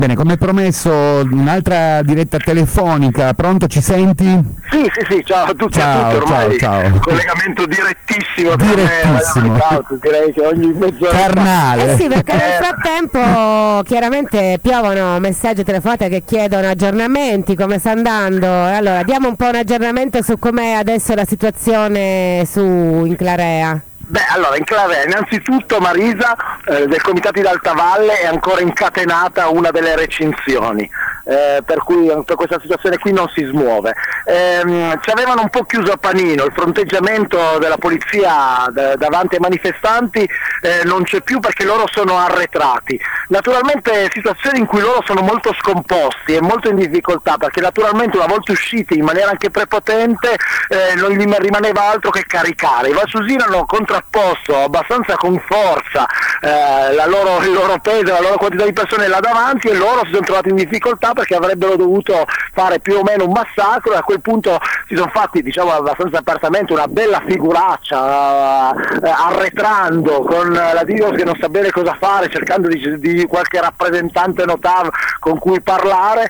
Bene, come promesso, un'altra diretta telefonica. Pronto, ci senti? Sì, ciao a tutti e a tutti, ormai ciao. collegamento direttissimo. Direttissimo. Direi che ogni mezz'ora. Carnale. Sì, perché nel frattempo chiaramente piovono messaggi telefonate che chiedono aggiornamenti, come sta andando. Allora, diamo un po' un aggiornamento su com'è adesso la situazione in Clarea. Beh, allora, in Clarea, innanzitutto Marisa del Comitati d'Altavalle è ancora incatenata a una delle recinzioni, per cui per questa situazione qui non si smuove. Ci avevano un po' chiuso a panino, il fronteggiamento della polizia davanti ai manifestanti non c'è più perché loro sono arretrati. Naturalmente situazioni in cui loro sono molto scomposti e molto in difficoltà, perché naturalmente una volta usciti in maniera anche prepotente non gli rimaneva altro che caricare. I Valsusini hanno contrapposto abbastanza con forza il loro peso, la loro quantità di persone là davanti, e loro si sono trovati in difficoltà perché avrebbero dovuto fare più o meno un massacro, e a quel punto si sono fatti, diciamo, abbastanza apertamente una bella figuraccia, arretrando con la Dios che non sa bene cosa fare, cercando di qualche rappresentante notav con cui parlare,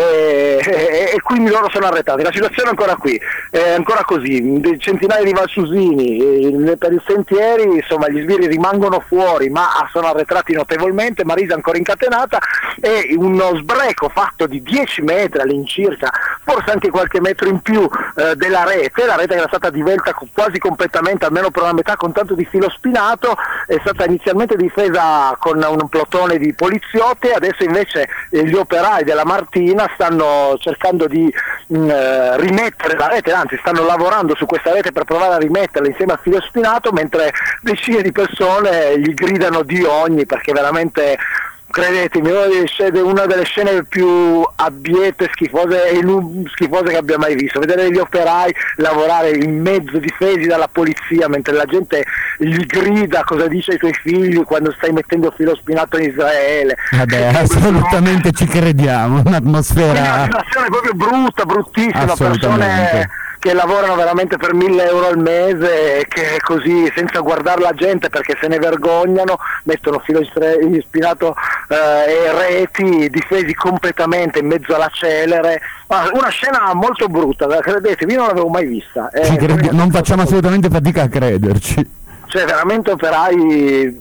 e quindi loro sono arretrati. La situazione è ancora qui, è ancora così, centinaia di Valsusini per i sentieri, insomma gli sbirri rimangono fuori ma sono arretrati notevolmente. Marisa ancora incatenata, e uno sbreco fatto di 10 metri all'incirca, forse anche qualche metro in più della rete, la rete che era stata divelta quasi completamente, almeno per una metà, con tanto di filo spinato, è stata inizialmente difesa con un plotone di poliziotti. Adesso invece gli operai della Martina stanno cercando di rimettere la rete, anzi stanno lavorando su questa rete per provare a rimetterla insieme al filo spinato, mentre decine di persone gli gridano di ogni, perché veramente, credetemi, una delle scene più abbiete, schifose che abbia mai visto. Vedere gli operai lavorare in mezzo, difesi dalla polizia, mentre la gente gli grida cosa dice ai tuoi figli quando stai mettendo il filo spinato in Israele. Vabbè, assolutamente ci crediamo, un'atmosfera... Una situazione proprio brutta, bruttissima, persone che lavorano veramente per 1.000 euro al mese e che così, senza guardare la gente perché se ne vergognano, mettono filo spinato e reti, difesi completamente in mezzo alla celere. Una scena molto brutta, credetemi, io non l'avevo mai vista. Non facciamo assolutamente fatica a crederci. Cioè veramente operai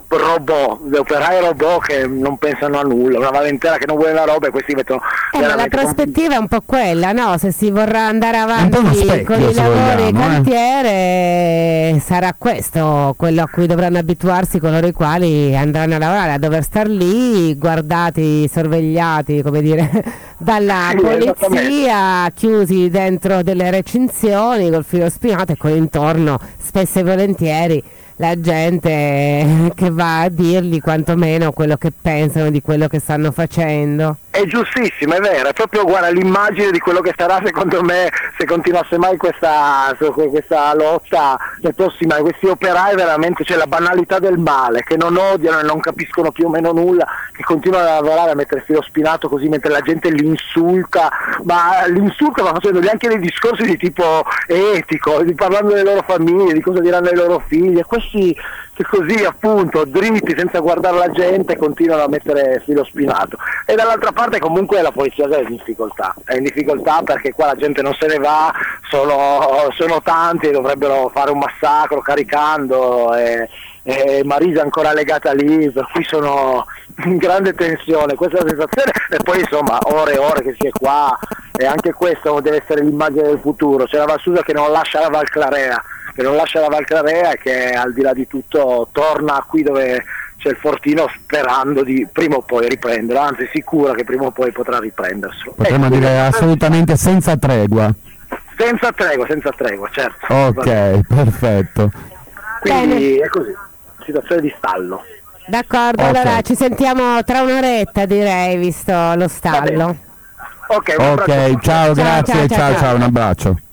robot che non pensano a nulla, una valentela che non vuole la roba, e questi mettono... Ma la prospettiva è un po' quella, no? Se si vorrà andare avanti con i lavori e cantiere, sarà questo quello a cui dovranno abituarsi coloro i quali andranno a lavorare, a dover star lì guardati, sorvegliati, come dire, dalla polizia, chiusi dentro delle recinzioni col filo spinato, e con intorno spesso e volentieri la gente che va a dirgli quantomeno quello che pensano di quello che stanno facendo. È giustissimo, è vero, è proprio, guarda, l'immagine di quello che sarà, secondo me, se continuasse mai questa lotta prossima. Questi operai veramente, c'è la banalità del male, che non odiano e non capiscono più o meno nulla, che continuano a lavorare, a mettere filo spinato così mentre la gente li insulta, ma facendogli anche dei discorsi di tipo etico, parlando delle loro famiglie, di cosa diranno ai loro figli, e questi che così appunto dritti senza guardare la gente continuano a mettere filo spinato. E dall'altra parte comunque la polizia è in difficoltà perché qua la gente non se ne va, sono tanti e dovrebbero fare un massacro caricando, e Marisa è ancora legata lì, per cui sono in grande tensione, questa è la sensazione. E poi insomma ore e ore che si è qua, e anche questo deve essere l'immagine del futuro. C'è la Valsusa che non lascia la Val Clarea, e che al di là di tutto torna qui dove c'è il fortino, sperando di prima o poi riprenderlo, anzi sicura che prima o poi potrà riprenderselo. Potremmo dire assolutamente senza tregua. Senza tregua, certo. Ok, perfetto. Quindi è così, situazione di stallo. D'accordo, okay. Allora ci sentiamo tra un'oretta, direi, visto lo stallo. Ok, ciao, grazie, ciao, un abbraccio.